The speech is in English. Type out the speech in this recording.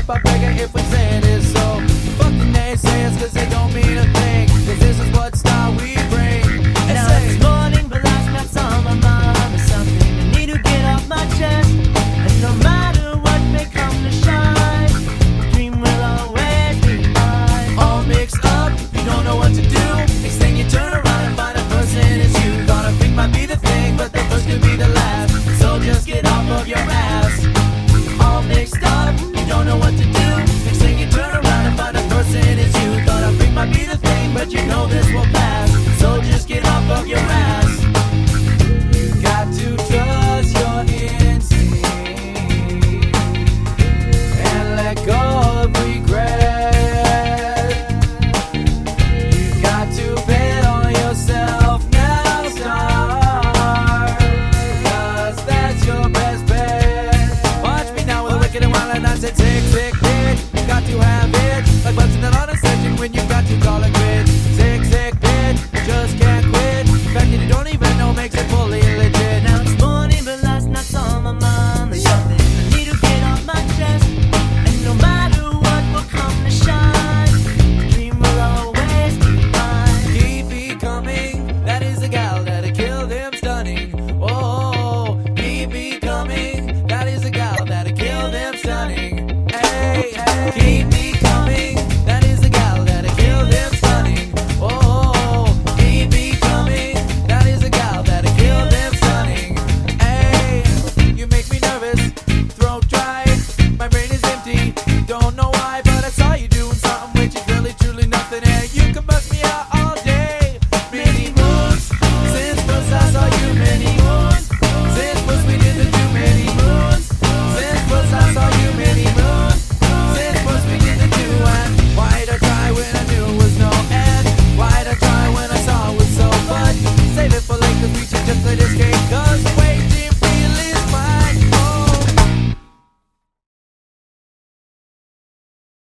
hip-hop reggae if we say this. So fuck the naysayers, cause they don't mean a thing, cause this is what style we bring. And Now say, it's morning, but last night's on my mind. There's something I need to get off my chest. And no matter what may come to shine, the dream will always be mine. all mixed up, you don't know what to do. Next thing you turn around and find a person is you. Thought a freak might be the thing, but the first could be the last. So just get off of your ass. All mixed up, you don't know what to do. Next thing you turn around and find a person is you. Thought a freak might be the thing, but you know this will pass. So just get off of your ass. You got to trust your instinct and let go of regret. You got to bet on yourself now, star, cause that's your best bet. Watch me now with a wicked and wild and I said sick, sick, bitch. You got to have it, like busting it on a session when you got to call it quits. Sick, sick, bitch, you just can't quit. The fact that you don't even know makes it fully legit. Now it's morning, but last night's on my mind. There's something I need to get off my chest. And no matter what will come to shine, the dream will always be mine. Keep becoming, that is the gal that'll kill them stunning. Oh, keep becoming, that is the gal that'll kill them stunning. Hey, hey, keep becoming, that is the gal that'll kill them stunning. Oh, keep becoming, that is the gal that'll kill them stunning. Hey, you make me nervous, throat dry, my brain is empty, don't know why, but I saw you doing something which is really truly nothing, and you can bust me out all day. Many moons, since first I saw you, many moons, since first we did the too many moons, since first I saw you, many